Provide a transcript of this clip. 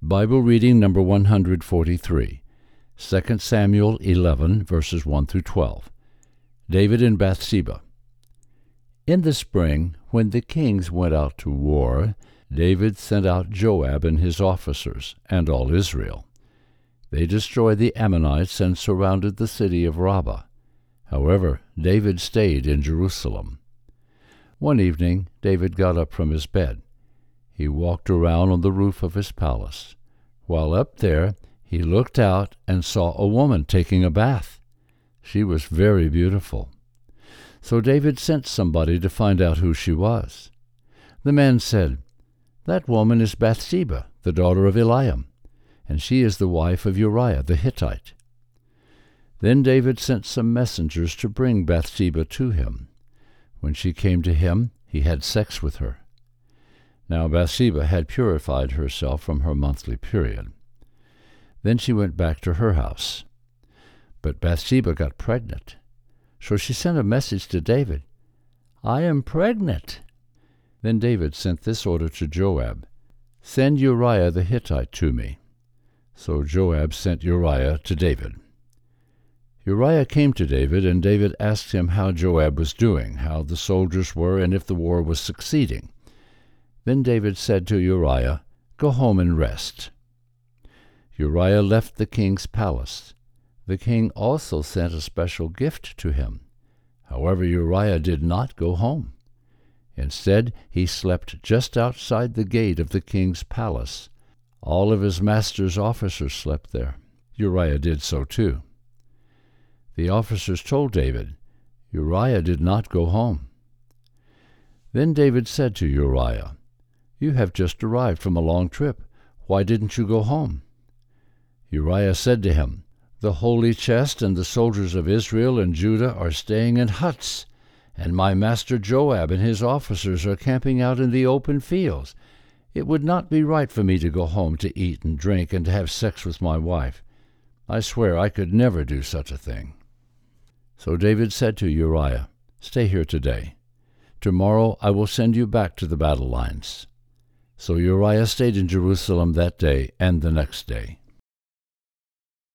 Bible reading number 143, 2 Samuel 11, verses 1 through 12. David and Bathsheba. In the spring, when the kings went out to war, David sent out Joab and his officers, and all Israel. They destroyed the Ammonites and surrounded the city of Rabbah. However, David stayed in Jerusalem. One evening, David got up from his bed. He walked around on the roof of his palace. While up there, he looked out and saw a woman taking a bath. She was very beautiful. So David sent somebody to find out who she was. The man said, "That woman is Bathsheba, the daughter of Eliam, and she is the wife of Uriah the Hittite." Then David sent some messengers to bring Bathsheba to him. When she came to him, he had sex with her. Now Bathsheba had purified herself from her monthly period. Then she went back to her house. But Bathsheba got pregnant. So she sent a message to David, "I am pregnant." Then David sent this order to Joab, "Send Uriah the Hittite to me." So Joab sent Uriah to David. Uriah came to David, and David asked him how Joab was doing, how the soldiers were, and if the war was succeeding. Then David said to Uriah, "Go home and rest." Uriah left the king's palace. The king also sent a special gift to him. However, Uriah did not go home. Instead, he slept just outside the gate of the king's palace. All of his master's officers slept there. Uriah did so too. The officers told David, "Uriah did not go home." Then David said to Uriah, "You have just arrived from a long trip. Why didn't you go home?" Uriah said to him, "The holy chest and the soldiers of Israel and Judah are staying in huts, and my master Joab and his officers are camping out in the open fields. It would not be right for me to go home to eat and drink and to have sex with my wife. I swear I could never do such a thing." So David said to Uriah, "Stay here today. Tomorrow I will send you back to the battle lines." So Uriah stayed in Jerusalem that day and the next day.